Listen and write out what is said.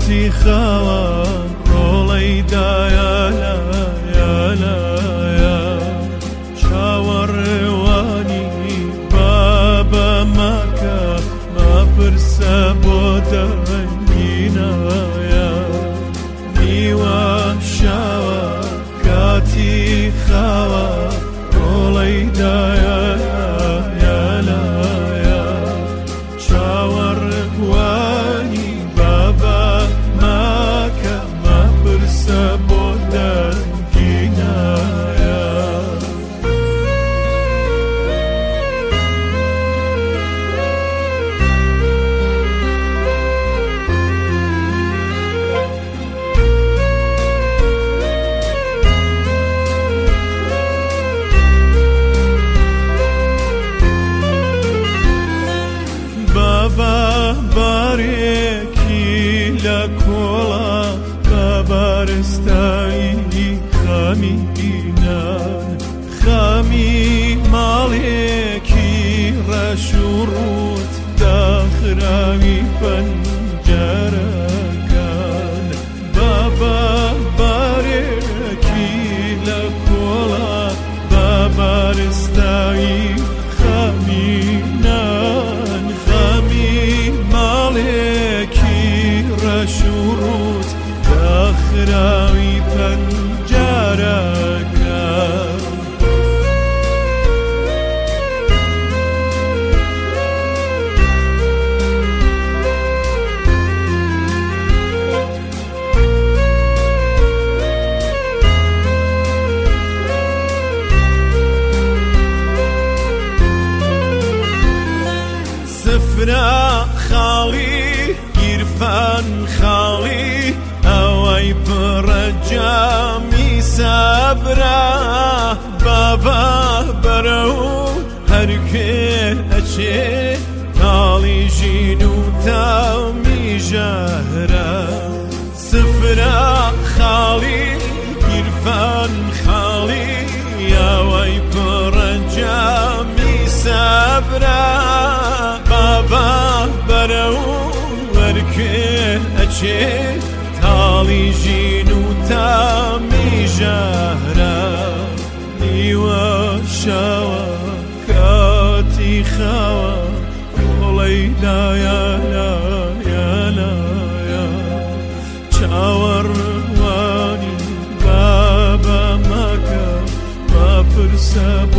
کاتی خوا ڕۆڵەی دایالا یالا چاوەڕێوانی بابە ماکە مەپرسە بۆ دەنگینایە نیوە شاوە کاتی خوا ڕۆڵەی دایالا یالا چاوەڕێوانی بابە ماکە مەپرسە بۆ دەنگینایە بارێکی لە کۆڵە بەبارستایی خەمینان خەمی ماڵێکی ڕەش و ڕوت داخراوی پەنجەرەکان بارێکی لە کۆڵە بەبارستایی خەمینان ماڵێکی ڕەش و ڕوت داخراوی پەنجەرەکان سفرە خاڵی گیرفان خاڵی ئەوەی پڕە جامی سەبرا بابا بەرە و هەرکێ ئەچێ تاڵی ژین و تامی ژەهرە سفرە خاڵی گیرفان خاڵی ئەوەی پڕە جامی سەبرا بابا بەرە و وەرکێ ئەچێ تاڵی ژین و تامی ژەهرە نیوە شاوە کاتی خاوە ڕۆڵەی دایالا یالایە چاوەڕوانی بابە ماکە مەپرسە